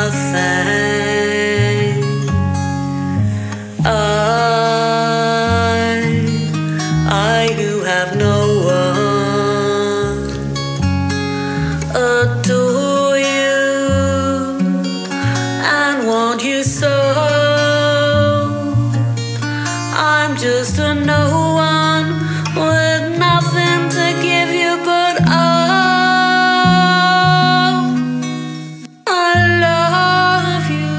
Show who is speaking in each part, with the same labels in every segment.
Speaker 1: nothing. I who have no one, adore you and want you so. I'm just a no one with nothing to give you, but I love you.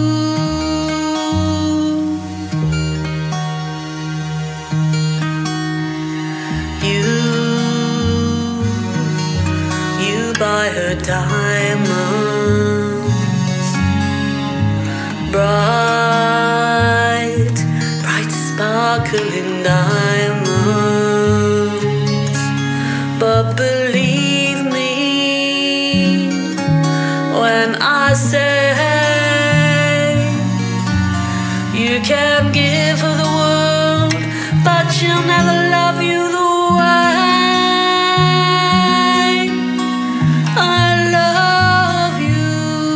Speaker 1: You buy her diamonds, bright sparkling diamonds. But believe me when I say you can give her the world, but she'll never love you the way I love you.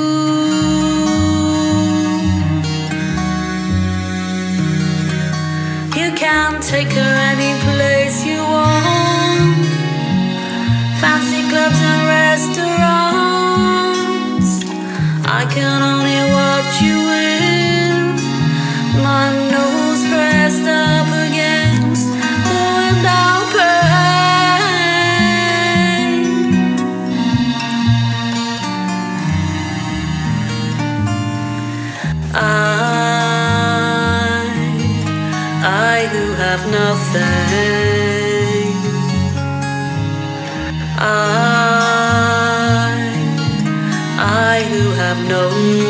Speaker 1: You can take her any place you want, fancy clubs and restaurants. I can only watch you with my nose pressed up against the window pane. I who have nothing, I who have no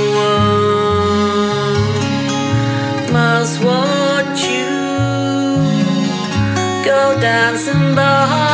Speaker 1: one, must watch you go dancing by